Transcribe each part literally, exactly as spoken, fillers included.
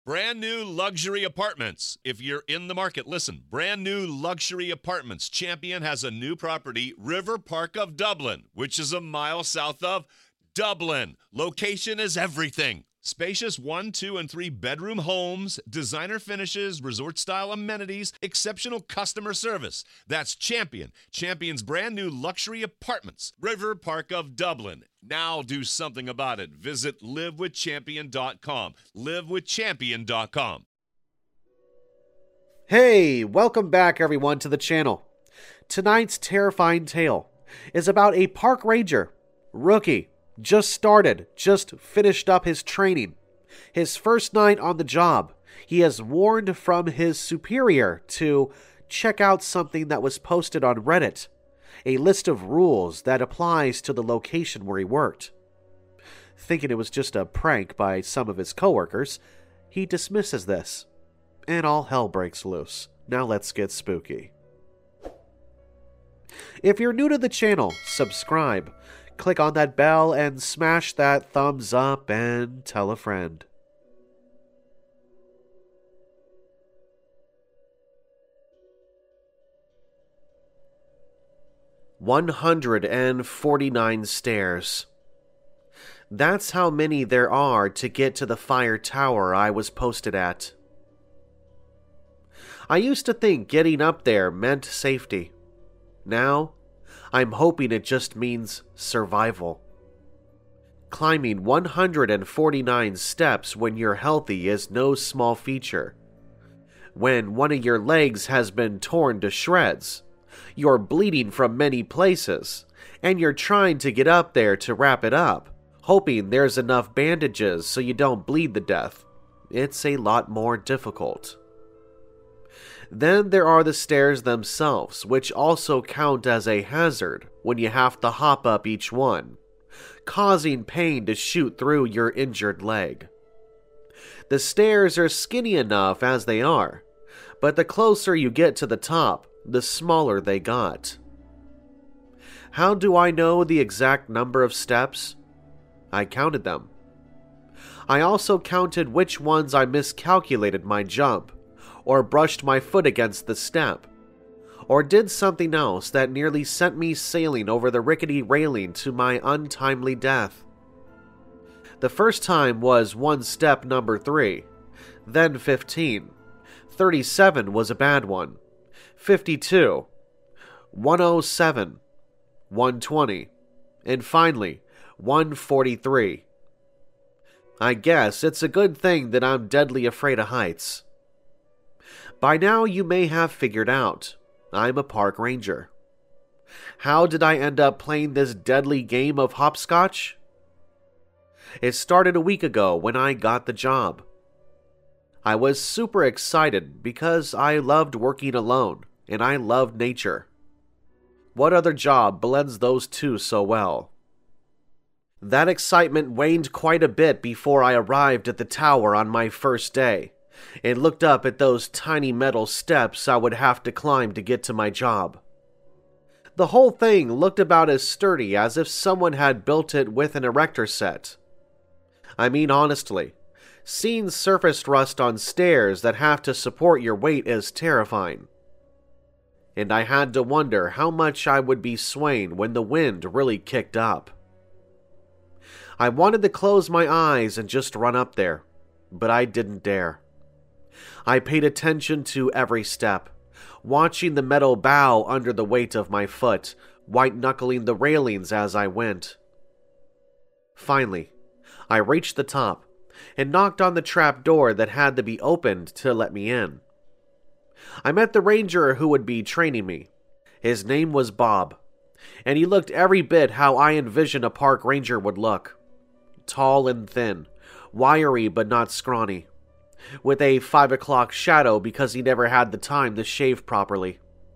Brand new luxury apartments. If you're in the market, listen. Brand new luxury apartments. Champion has a new property, River Park of Dublin, which is a mile south of Dublin. Location is everything. Spacious one, two, and three bedroom homes, designer finishes, resort-style amenities, exceptional customer service. That's Champion. Champion's brand new luxury apartments, River Park of Dublin. Now do something about it. Visit live with champion dot com. live with champion dot com. Hey, welcome back everyone to the channel. Tonight's terrifying tale is about a park ranger, rookie, just started, just finished up his training. His first night on the job, he is warned from his superior to check out something that was posted on Reddit, a list of rules that applies to the location where he worked. Thinking it was just a prank by some of his coworkers, he dismisses this, and all hell breaks loose. Now let's get spooky. If you're new to the channel, subscribe. Click on that bell and smash that thumbs up and tell a friend. one hundred forty-nine stairs. That's how many there are to get to the fire tower I was posted at. I used to think getting up there meant safety. Now, I'm hoping it just means survival. Climbing one hundred forty-nine steps when you're healthy is no small feature. When one of your legs has been torn to shreds, you're bleeding from many places, and you're trying to get up there to wrap it up, hoping there's enough bandages so you don't bleed to death. It's a lot more difficult. Then there are the stairs themselves, which also count as a hazard when you have to hop up each one, causing pain to shoot through your injured leg. The stairs are skinny enough as they are, but the closer you get to the top, the smaller they got. How do I know the exact number of steps? I counted them. I also counted which ones I miscalculated my jump, or brushed my foot against the step, or did something else that nearly sent me sailing over the rickety railing to my untimely death. The first time was one step number three, then fifteen. thirty-seven was a bad one. fifty-two. one oh seven. one twenty. And finally, one forty-three. I guess it's a good thing that I'm deadly afraid of heights. By now you may have figured out, I'm a park ranger. How did I end up playing this deadly game of hopscotch? It started a week ago when I got the job. I was super excited because I loved working alone and I loved nature. What other job blends those two so well? That excitement waned quite a bit before I arrived at the tower on my first day and looked up at those tiny metal steps I would have to climb to get to my job. The whole thing looked about as sturdy as if someone had built it with an erector set. I mean, honestly, seeing surface rust on stairs that have to support your weight is terrifying. And I had to wonder how much I would be swaying when the wind really kicked up. I wanted to close my eyes and just run up there, but I didn't dare. I paid attention to every step, watching the metal bow under the weight of my foot, white-knuckling the railings as I went. Finally, I reached the top and knocked on the trap door that had to be opened to let me in. I met the ranger who would be training me. His name was Bob, and he looked every bit how I envisioned a park ranger would look. Tall and thin, wiry but not scrawny, with a five o'clock shadow because he never had the time to shave properly.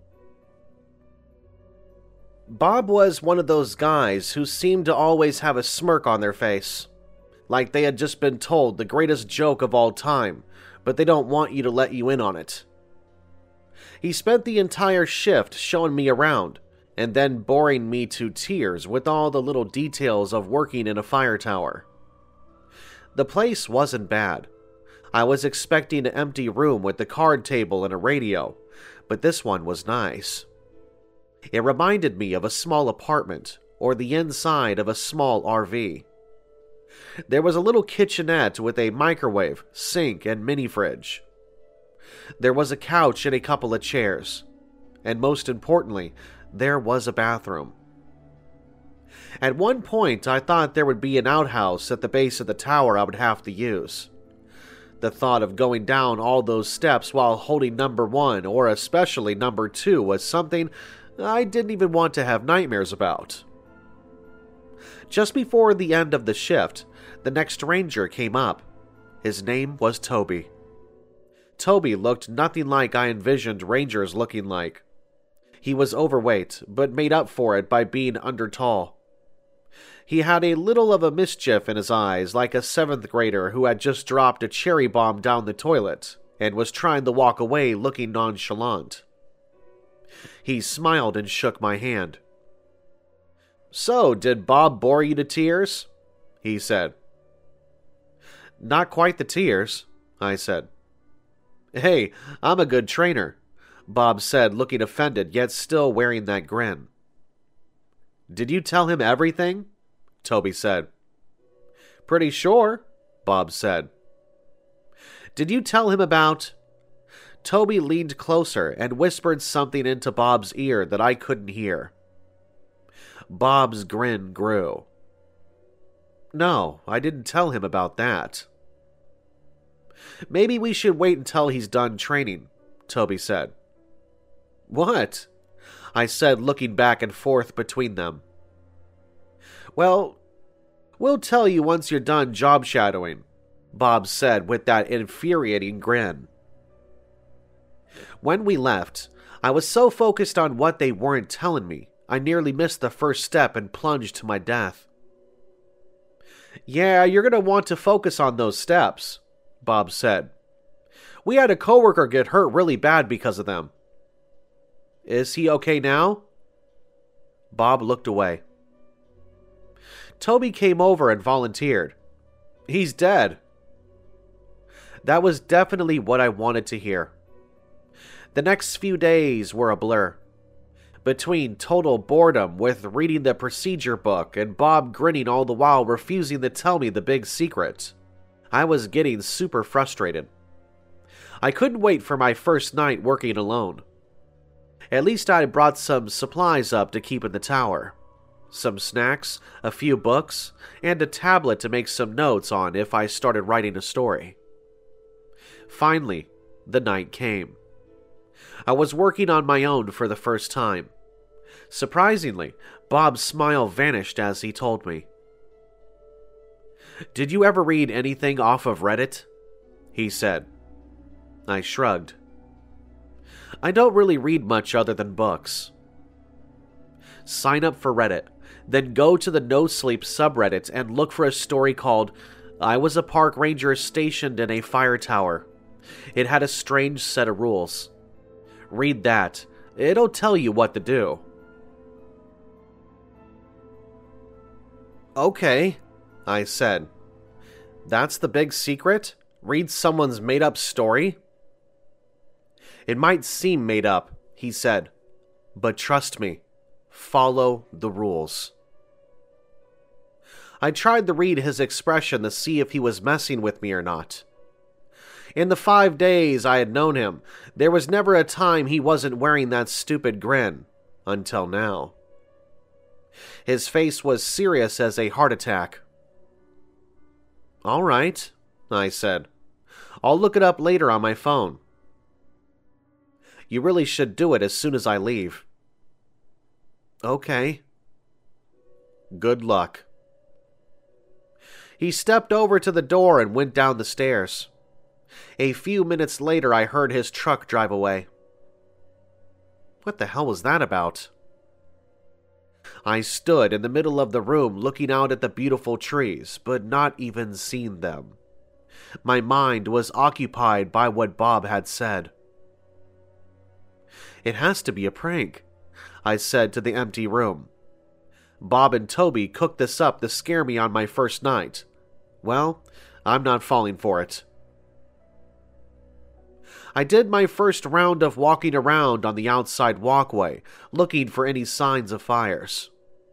Bob was one of those guys who seemed to always have a smirk on their face, like they had just been told the greatest joke of all time, but they don't want you to let you in on it. He spent the entire shift showing me around, and then boring me to tears with all the little details of working in a fire tower. The place wasn't bad. I was expecting an empty room with a card table and a radio, but this one was nice. It reminded me of a small apartment or the inside of a small R V. There was a little kitchenette with a microwave, sink, and mini fridge. There was a couch and a couple of chairs, and most importantly, there was a bathroom. At one point, I thought there would be an outhouse at the base of the tower I would have to use. The thought of going down all those steps while holding number one, or especially number two, was something I didn't even want to have nightmares about. Just before the end of the shift, the next ranger came up. His name was Toby. Toby looked nothing like I envisioned rangers looking like. He was overweight, but made up for it by being under tall. He had a little of a mischief in his eyes, like a seventh grader who had just dropped a cherry bomb down the toilet and was trying to walk away looking nonchalant. He smiled and shook my hand. "So, did Bob bore you to tears?" he said. "Not quite the tears," I said. "Hey, I'm a good trainer," Bob said, looking offended, yet still wearing that grin. "Did you tell him everything?" Toby said. "Pretty sure," Bob said. "Did you tell him about—" Toby leaned closer and whispered something into Bob's ear that I couldn't hear. Bob's grin grew. "No, I didn't tell him about that." "Maybe we should wait until he's done training," Toby said. "What?" I said, looking back and forth between them. "Well, we'll tell you once you're done job shadowing," Bob said with that infuriating grin. When we left, I was so focused on what they weren't telling me, I nearly missed the first step and plunged to my death. "Yeah, you're going to want to focus on those steps," Bob said. "We had a coworker get hurt really bad because of them." "Is he okay now?" Bob looked away. Toby came over and volunteered. "He's dead." That was definitely what I wanted to hear. The next few days were a blur. Between total boredom with reading the procedure book and Bob grinning all the while refusing to tell me the big secret, I was getting super frustrated. I couldn't wait for my first night working alone. At least I brought some supplies up to keep in the tower. Some snacks, a few books, and a tablet to make some notes on if I started writing a story. Finally, the night came. I was working on my own for the first time. Surprisingly, Bob's smile vanished as he told me. "Did you ever read anything off of Reddit?" he said. I shrugged. "I don't really read much other than books." "Sign up for Reddit, then go to the No Sleep subreddit and look for a story called I Was a Park Ranger Stationed in a Fire Tower. It had a strange set of rules. Read that. It'll tell you what to do." "Okay," I said. "That's the big secret? Read someone's made-up story?" "It might seem made up," he said, "but trust me, follow the rules." I tried to read his expression to see if he was messing with me or not. In the five days I had known him, there was never a time he wasn't wearing that stupid grin, until now. His face was serious as a heart attack. "All right," I said. "I'll look it up later on my phone." "You really should do it as soon as I leave." "Okay." "Good luck." He stepped over to the door and went down the stairs. A few minutes later, I heard his truck drive away. What the hell was that about? I stood in the middle of the room looking out at the beautiful trees, but not even seeing them. My mind was occupied by what Bob had said. "It has to be a prank," I said to the empty room. "Bob and Toby cooked this up to scare me on my first night. Well, I'm not falling for it." I did my first round of walking around on the outside walkway, looking for any signs of fires.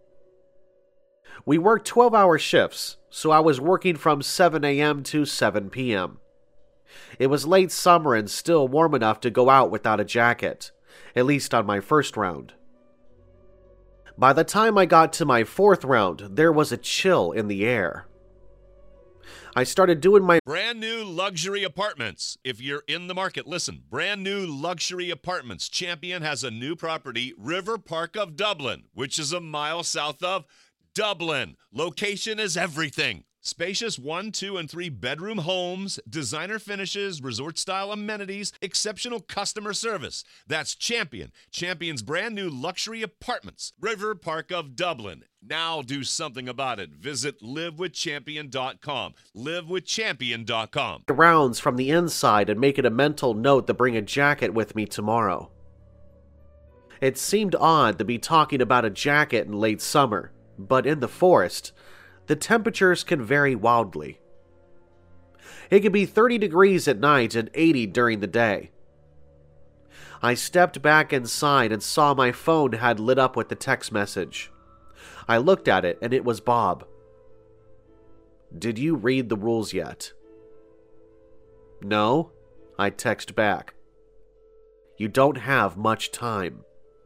We worked twelve-hour shifts, so I was working from seven a.m. to seven p.m. It was late summer and still warm enough to go out without a jacket, at least on my first round. By the time I got to my fourth round, there was a chill in the air. I started doing my brand new luxury apartments. If you're in the market, listen, brand new luxury apartments. Champion has a new property, River Park of Dublin, which is a mile south of Dublin. Location is everything. Spacious one, two, and three bedroom homes, designer finishes, resort-style amenities, exceptional customer service. That's Champion. Champion's brand new luxury apartments, River Park of Dublin. Now do something about it. Visit live with champion dot com. live with champion dot com. rounds from the inside and make it a mental note to bring a jacket with me tomorrow. It seemed odd to be talking about a jacket in late summer, but in the forest, the temperatures can vary wildly. It can be thirty degrees at night and eighty during the day. I stepped back inside and saw my phone had lit up with the text message. I looked at it and it was Bob. "Did you read the rules yet?" "No," I text back. "You don't have much time."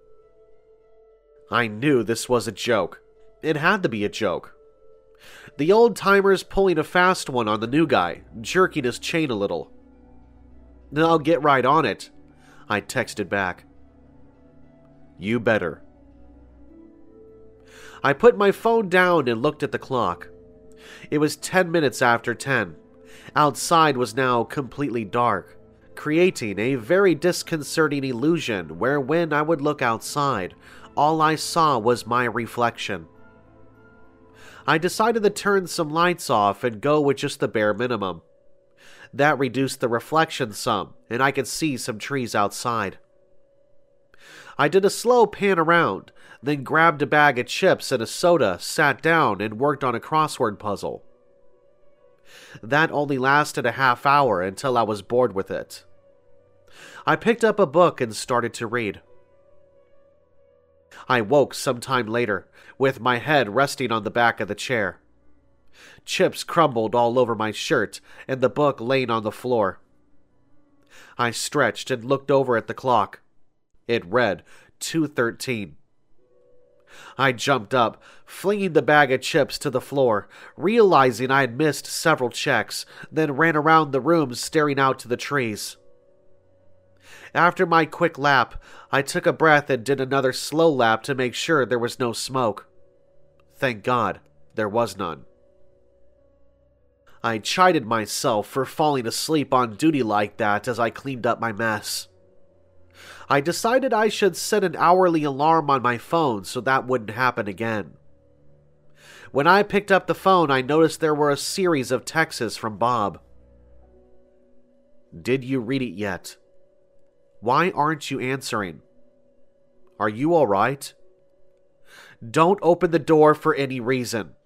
I knew this was a joke. It had to be a joke. The old-timer's pulling a fast one on the new guy, jerking his chain a little. "I'll get right on it," I texted back. "You better." I put my phone down and looked at the clock. It was ten minutes after ten. Outside was now completely dark, creating a very disconcerting illusion where when I would look outside, all I saw was my reflection. I decided to turn some lights off and go with just the bare minimum. That reduced the reflection some, and I could see some trees outside. I did a slow pan around, then grabbed a bag of chips and a soda, sat down, and worked on a crossword puzzle. That only lasted a half hour until I was bored with it. I picked up a book and started to read. I woke some time later, with my head resting on the back of the chair. Chips crumbled all over my shirt, and the book laying on the floor. I stretched and looked over at the clock. It read two thirteen. I jumped up, flinging the bag of chips to the floor, realizing I had missed several checks, then ran around the room staring out to the trees. After my quick lap, I took a breath and did another slow lap to make sure there was no smoke. Thank God, there was none. I chided myself for falling asleep on duty like that as I cleaned up my mess. I decided I should set an hourly alarm on my phone so that wouldn't happen again. When I picked up the phone, I noticed there were a series of texts from Bob. "Did you read it yet? Why aren't you answering? Are you all right? Don't open the door for any reason."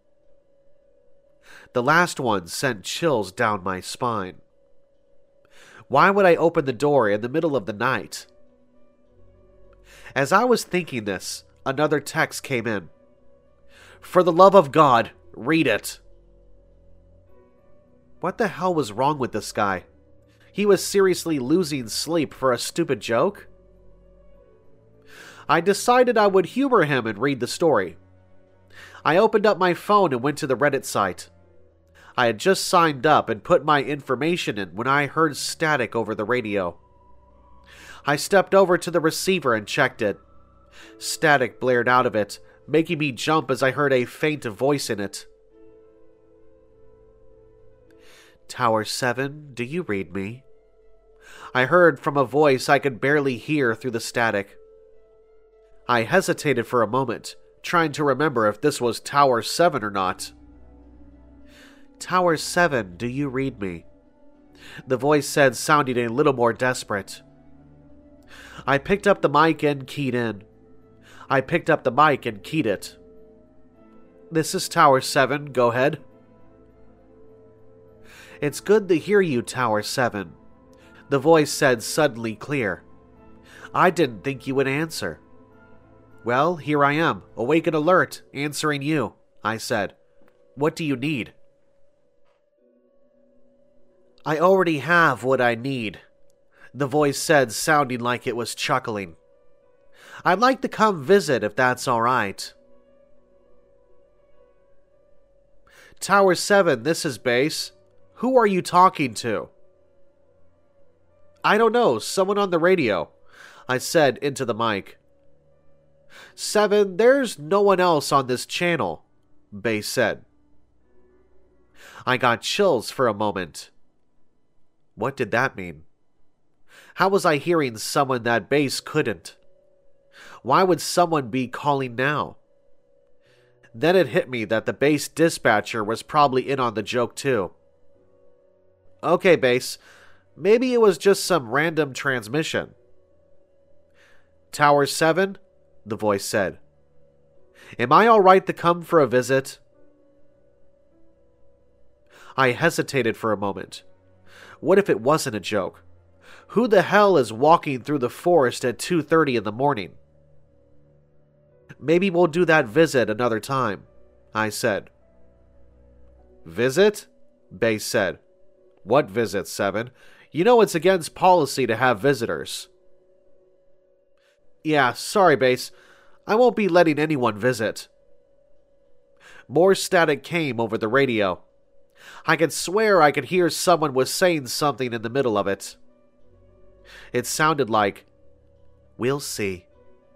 The last one sent chills down my spine. Why would I open the door in the middle of the night? As I was thinking this, another text came in. "For the love of God, read it." What the hell was wrong with this guy? He was seriously losing sleep for a stupid joke? I decided I would humor him and read the story. I opened up my phone and went to the Reddit site. I had just signed up and put my information in when I heard static over the radio. I stepped over to the receiver and checked it. Static blared out of it, making me jump as I heard a faint voice in it. "Tower seven, do you read me?" I heard from a voice I could barely hear through the static. I hesitated for a moment, trying to remember if this was Tower seven or not. "Tower seven, do you read me?" The voice said, sounding a little more desperate. I picked up the mic and keyed in. I picked up the mic and keyed it. "This is Tower seven, go ahead." "It's good to hear you, Tower seven. the voice said, suddenly clear. I didn't think you would answer. Well, here I am, awake and alert, answering you, I said. What do you need? I already have what I need, the voice said, sounding like it was chuckling. I'd like to come visit if that's all right. Tower seven, this is Base. Who are you talking to? I don't know, someone on the radio, I said into the mic. Seven, there's no one else on this channel, Base said. I got chills for a moment. What did that mean? How was I hearing someone that Base couldn't? Why would someone be calling now? Then it hit me that the Base dispatcher was probably in on the joke too. Okay, Base, maybe it was just some random transmission. Tower seven, the voice said. Am I all right to come for a visit? I hesitated for a moment. What if it wasn't a joke? Who the hell is walking through the forest at two thirty in the morning? Maybe we'll do that visit another time, I said. Visit? Base said. What visit, Seven? You know it's against policy to have visitors. Yeah, sorry, Base. I won't be letting anyone visit. More static came over the radio. I could swear I could hear someone was saying something in the middle of it. It sounded like, we'll see.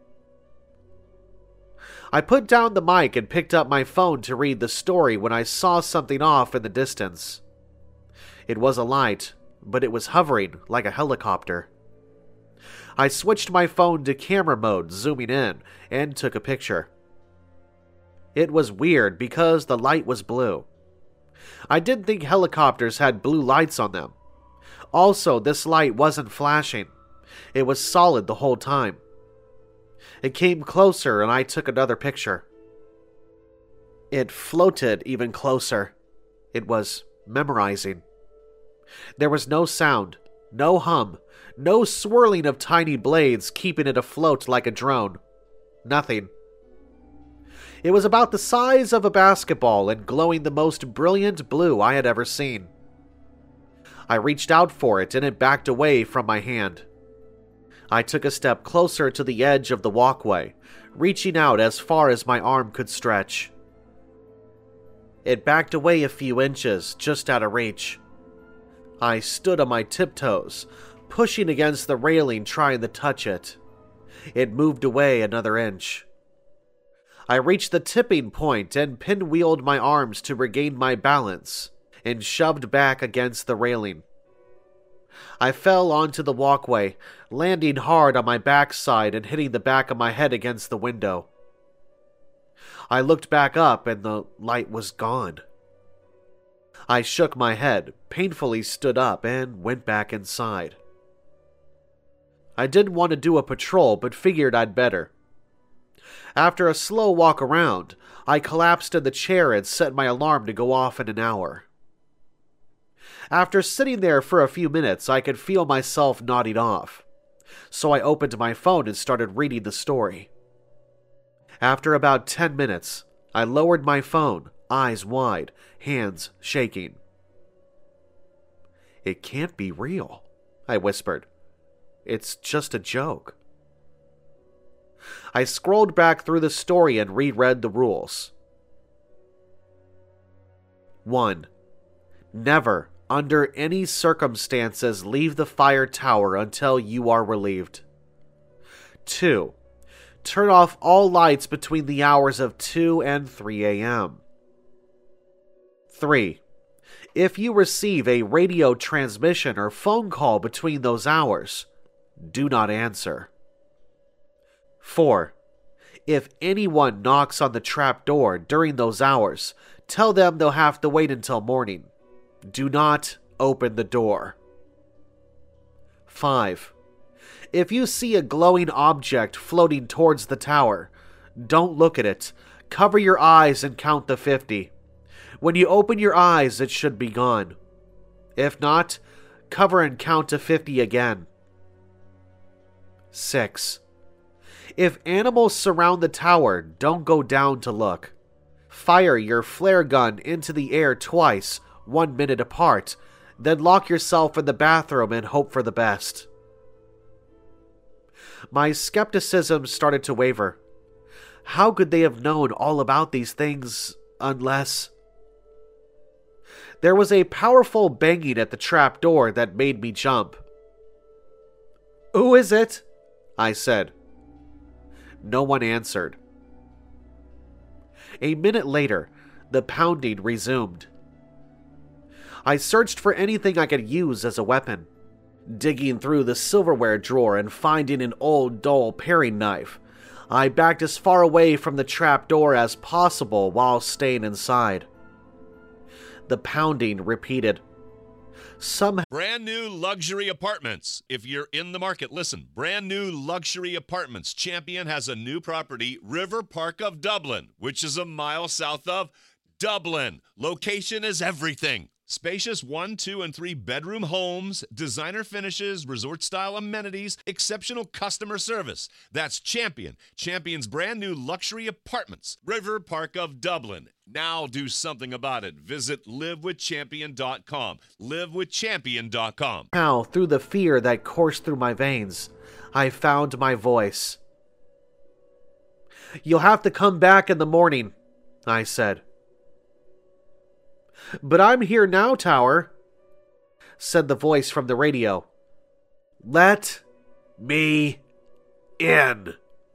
I put down the mic and picked up my phone to read the story when I saw something off in the distance. It was a light, but it was hovering like a helicopter. I switched my phone to camera mode, zooming in, and took a picture. It was weird because the light was blue. I didn't think helicopters had blue lights on them. Also, this light wasn't flashing. It was solid the whole time. It came closer and I took another picture. It floated even closer. It was memorizing. There was no sound, no hum, no swirling of tiny blades keeping it afloat like a drone. Nothing. It was about the size of a basketball and glowing the most brilliant blue I had ever seen. I reached out for it and it backed away from my hand. I took a step closer to the edge of the walkway, reaching out as far as my arm could stretch. It backed away a few inches, just out of reach. I stood on my tiptoes, pushing against the railing trying to touch it. It moved away another inch. I reached the tipping point and pinwheeled my arms to regain my balance, and shoved back against the railing. I fell onto the walkway, landing hard on my backside and hitting the back of my head against the window. I looked back up and the light was gone. I shook my head, painfully stood up, and went back inside. I didn't want to do a patrol, but figured I'd better. After a slow walk around, I collapsed in the chair and set my alarm to go off in an hour. After sitting there for a few minutes, I could feel myself nodding off. So I opened my phone and started reading the story. After about ten minutes, I lowered my phone, eyes wide, hands shaking. It can't be real, I whispered. It's just a joke. I scrolled back through the story and reread the rules. one. Never, under any circumstances, leave the fire tower until you are relieved. two. Turn off all lights between the hours of two and three a.m. three. If you receive a radio transmission or phone call between those hours, do not answer. four. If anyone knocks on the trap door during those hours, tell them they'll have to wait until morning. Do not open the door. five. If you see a glowing object floating towards the tower, don't look at it. Cover your eyes and count to fifty. When you open your eyes, it should be gone. If not, Cover and count to fifty again. Six. If animals surround the tower, don't go down to look. Fire your flare gun into the air twice, one minute apart, then lock yourself in the bathroom and hope for the best. My skepticism started to waver. How could they have known all about these things, unless... There was a powerful banging at the trap door that made me jump. "Who is it?" I said. No one answered. A minute later, the pounding resumed. I searched for anything I could use as a weapon, digging through the silverware drawer and finding an old, dull paring knife. I backed as far away from the trap door as possible while staying inside. The pounding repeated. Somehow, brand new luxury apartments. If you're in the market, listen. Brand new luxury apartments. Champion has a new property, River Park of Dublin, which is a mile south of Dublin. Location is everything. Spacious one, two, and three bedroom homes, designer finishes, resort-style amenities, exceptional customer service. That's Champion. Champion's brand new luxury apartments, River Park of Dublin. Now do something about it. Visit live with champion dot com. live with champion dot com. Now, through the fear that coursed through my veins, I found my voice. "You'll have to come back in the morning," I said. "But I'm here now, Tower," said the voice from the radio. "Let me in."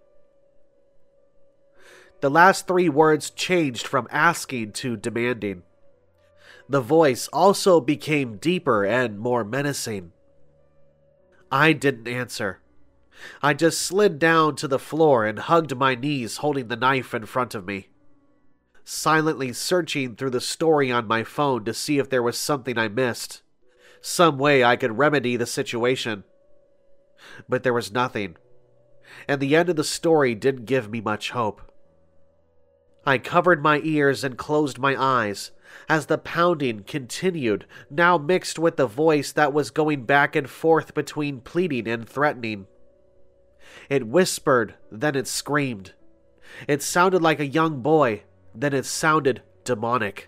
The last three words changed from asking to demanding. The voice also became deeper and more menacing. I didn't answer. I just slid down to the floor and hugged my knees, holding the knife in front of me, silently searching through the story on my phone to see if there was something I missed, some way I could remedy the situation. But there was nothing, and the end of the story didn't give me much hope. I covered my ears and closed my eyes as the pounding continued, now mixed with the voice that was going back and forth between pleading and threatening. It whispered, then it screamed. It sounded like a young boy, then it sounded demonic.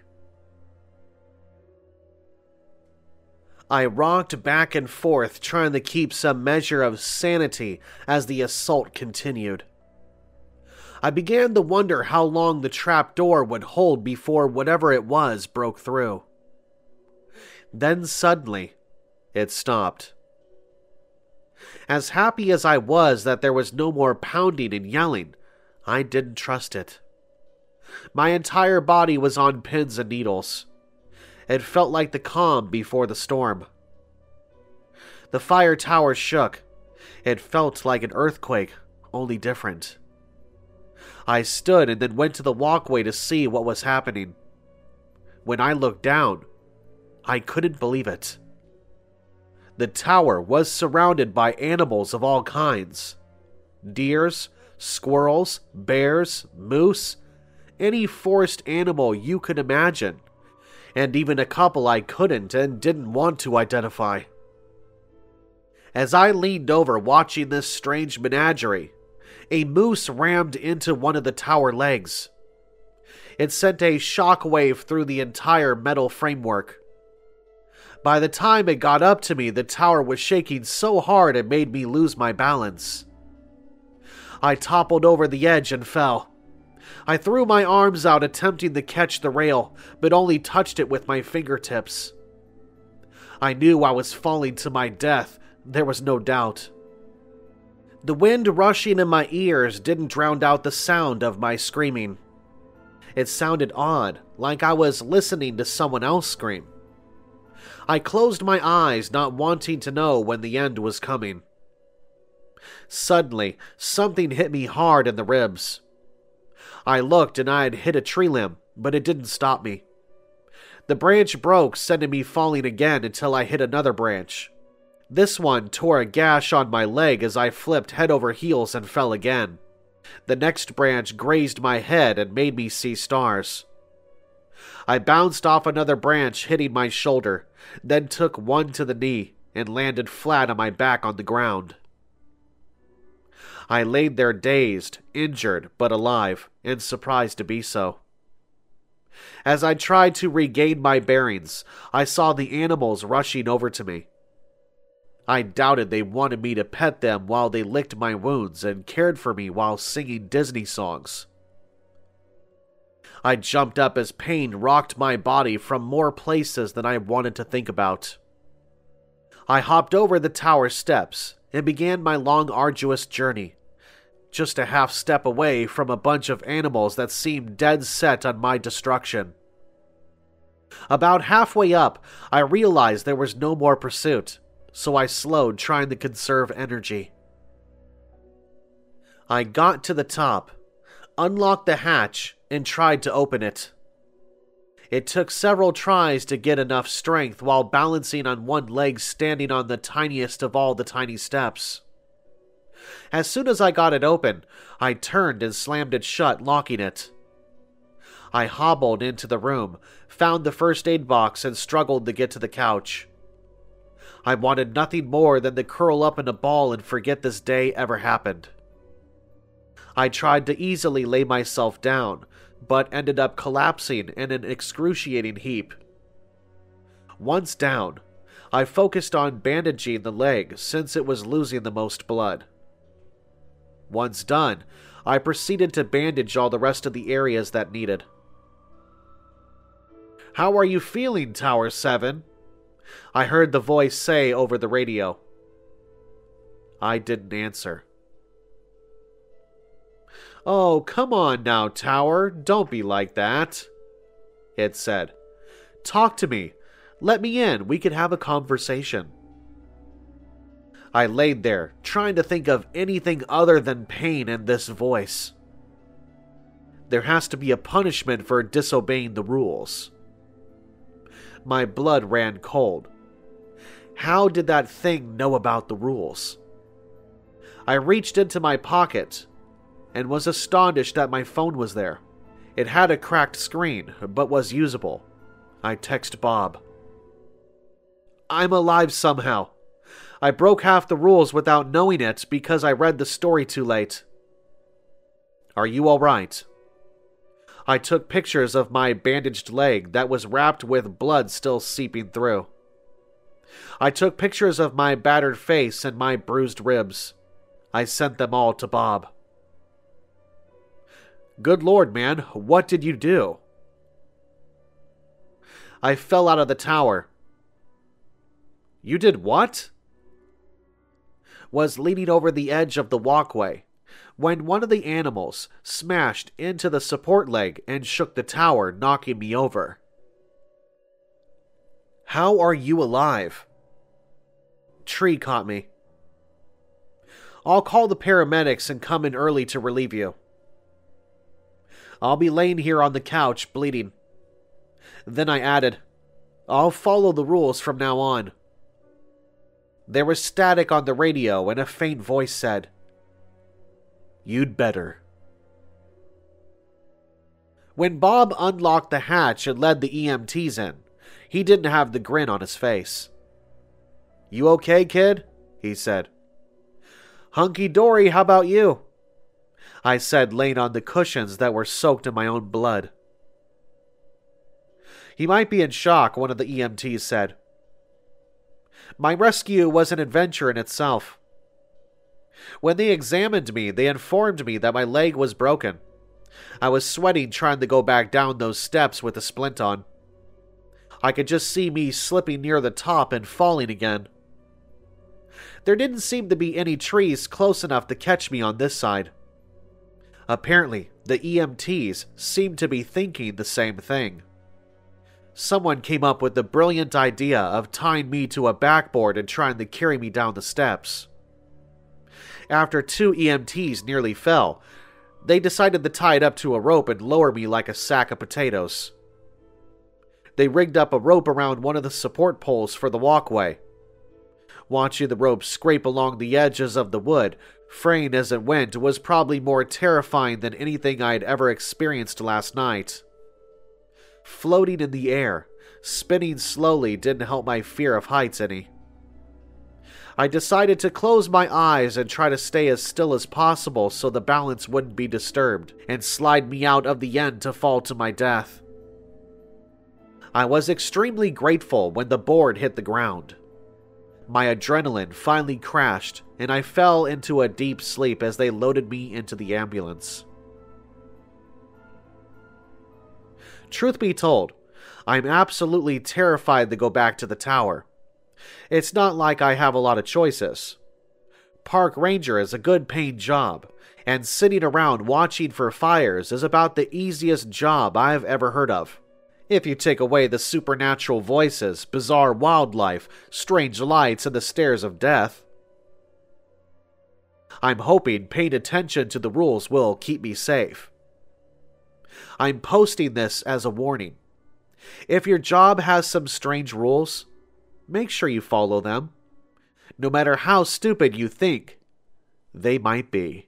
I rocked back and forth, trying to keep some measure of sanity as the assault continued. I began to wonder how long the trap door would hold before whatever it was broke through. Then suddenly, it stopped. As happy as I was that there was no more pounding and yelling, I didn't trust it. My entire body was on pins and needles. It felt like the calm before the storm. The fire tower shook. It felt like an earthquake, only different. I stood and then went to the walkway to see what was happening. When I looked down, I couldn't believe it. The tower was surrounded by animals of all kinds. Deers, squirrels, bears, moose, any forest animal you could imagine, and even a couple I couldn't and didn't want to identify. As I leaned over watching this strange menagerie, a moose rammed into one of the tower legs. It sent a shockwave through the entire metal framework. By the time it got up to me, the tower was shaking so hard it made me lose my balance. I toppled over the edge and fell. I threw my arms out attempting to catch the rail, but only touched it with my fingertips. I knew I was falling to my death, there was no doubt. The wind rushing in my ears didn't drown out the sound of my screaming. It sounded odd, like I was listening to someone else scream. I closed my eyes, not wanting to know when the end was coming. Suddenly, something hit me hard in the ribs. I looked and I had hit a tree limb, but it didn't stop me. The branch broke, sending me falling again until I hit another branch. This one tore a gash on my leg as I flipped head over heels and fell again. The next branch grazed my head and made me see stars. I bounced off another branch, hitting my shoulder, then took one to the knee, and landed flat on my back on the ground. I laid there dazed, injured, but alive, and surprised to be so. As I tried to regain my bearings, I saw the animals rushing over to me. I doubted they wanted me to pet them while they licked my wounds and cared for me while singing Disney songs. I jumped up as pain rocked my body from more places than I wanted to think about. I hopped over the tower steps and began my long, arduous journey, just a half step away from a bunch of animals that seemed dead set on my destruction. About halfway up, I realized there was no more pursuit, so I slowed, trying to conserve energy. I got to the top, unlocked the hatch, and tried to open it. It took several tries to get enough strength while balancing on one leg, standing on the tiniest of all the tiny steps. As soon as I got it open, I turned and slammed it shut, locking it. I hobbled into the room, found the first aid box, and struggled to get to the couch. I wanted nothing more than to curl up in a ball and forget this day ever happened. I tried to easily lay myself down, but ended up collapsing in an excruciating heap. Once down, I focused on bandaging the leg since it was losing the most blood. Once done, I proceeded to bandage all the rest of the areas that needed. "How are you feeling, Tower seven? I heard the voice say over the radio. I didn't answer. "Oh, come on now, Tower. Don't be like that," it said. "Talk to me. Let me in. We could have a conversation." I laid there, trying to think of anything other than pain in this voice. There has to be a punishment for disobeying the rules. My blood ran cold. How did that thing know about the rules? I reached into my pocket and was astonished that my phone was there. It had a cracked screen, but was usable. I texted Bob. "I'm alive somehow. I broke half the rules without knowing it because I read the story too late. Are you alright?" I took pictures of my bandaged leg that was wrapped with blood still seeping through. I took pictures of my battered face and my bruised ribs. I sent them all to Bob. "Good Lord, man, what did you do?" "I fell out of the tower." "You did what?" Was leaning over the edge of the walkway when one of the animals smashed into the support leg and shook the tower, knocking me over. "How are you alive?" "Tree caught me." "I'll call the paramedics and come in early to relieve you." "I'll be laying here on the couch, bleeding." Then I added, "I'll follow the rules from now on." There was static on the radio and a faint voice said, "You'd better." When Bob unlocked the hatch and led the E M Ts in, he didn't have the grin on his face. "You okay, kid?" he said. "Hunky-dory, how about you?" I said, laying on the cushions that were soaked in my own blood. "He might be in shock," one of the E M Ts said. "My rescue was an adventure in itself. When they examined me, they informed me that my leg was broken. I was sweating trying to go back down those steps with a splint on. I could just see me slipping near the top and falling again. There didn't seem to be any trees close enough to catch me on this side. Apparently, the E M Ts seemed to be thinking the same thing. Someone came up with the brilliant idea of tying me to a backboard and trying to carry me down the steps. After two E M Ts nearly fell, they decided to tie it up to a rope and lower me like a sack of potatoes. They rigged up a rope around one of the support poles for the walkway. Watching the rope scrape along the edges of the wood, fraying as it went, was probably more terrifying than anything I had ever experienced last night. Floating in the air, spinning slowly didn't help my fear of heights any. I decided to close my eyes and try to stay as still as possible so the balance wouldn't be disturbed and slide me out of the end to fall to my death. I was extremely grateful when the board hit the ground. My adrenaline finally crashed and I fell into a deep sleep as they loaded me into the ambulance. Truth be told, I'm absolutely terrified to go back to the tower. It's not like I have a lot of choices. Park ranger is a good paying job, and sitting around watching for fires is about the easiest job I've ever heard of. If you take away the supernatural voices, bizarre wildlife, strange lights, and the stares of death. I'm hoping paying attention to the rules will keep me safe. I'm posting this as a warning. If your job has some strange rules, make sure you follow them, no matter how stupid you think they might be.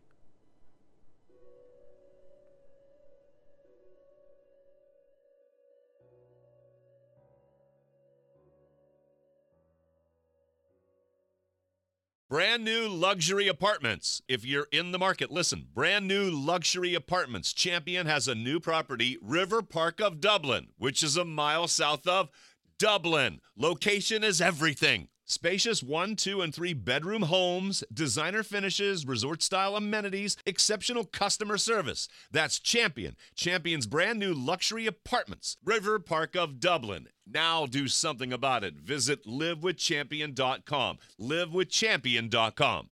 Brand new luxury apartments. If you're in the market, listen. Brand new luxury apartments. Champion has a new property, River Park of Dublin, which is a mile south of Dublin. Location is everything. Spacious one, two, and three bedroom homes, designer finishes, resort-style amenities, exceptional customer service. That's Champion. Champion's brand new luxury apartments, River Park of Dublin. Now do something about it. Visit live with champion dot com. live with champion dot com.